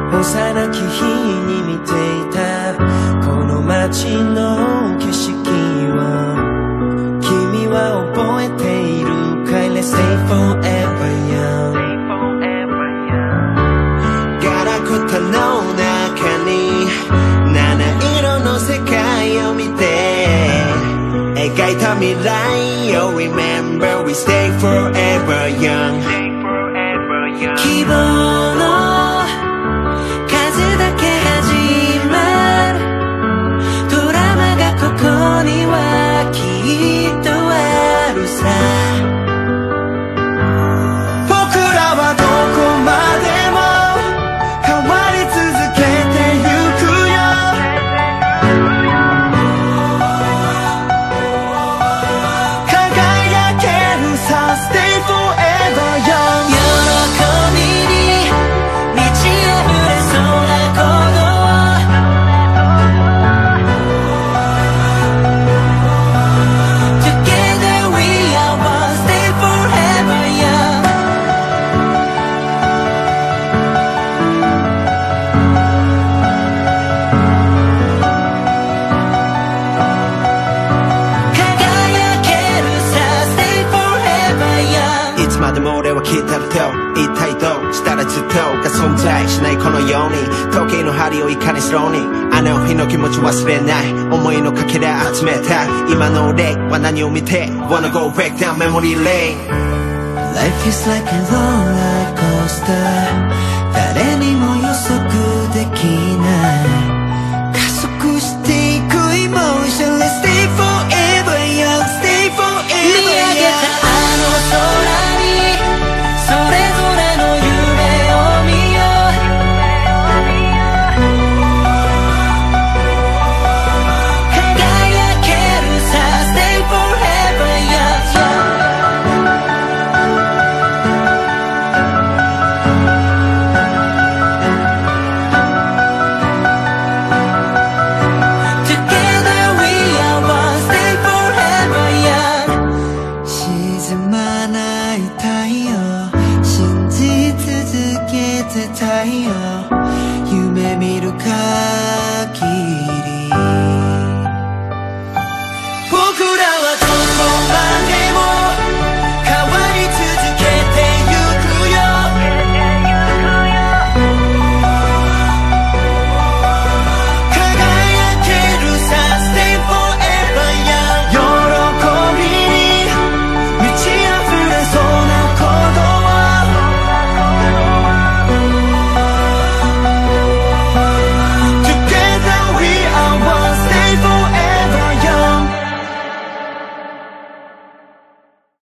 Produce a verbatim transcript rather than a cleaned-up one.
幼き日に見ていたこの街の景色を君は覚えているかい？ Let's stay forever young。 ガラクタの中に七色の世界を見て描いた未来を Remember we stay forever young。 希望の数だけ始まるドラマがここにはきっとあるさ。僕らはどこまでも変わり続けてゆくよ。輝けるさ Stay forever young。 喜びに満ち溢れそうなことを Together we are one Stay forever young。 輝けるさ Stay forever young。 いつまでも俺は来たると一体どうしたらずっとが存在しないこのように時計の針をいかにスローにあの日の気持ち忘れない思いのかけら集めたい今の俺は何を見て Wanna go back down memory lane。 Life is like a roller coaster 誰にも予測できない加速していく Emotion Let's stay forever young Stay forever young。 見上げたあの空にそれぞれの夢を見よう。輝けるさ Stay forever young。 Together we are one Stay forever young。 沈まない太陽信じ続けてたよ。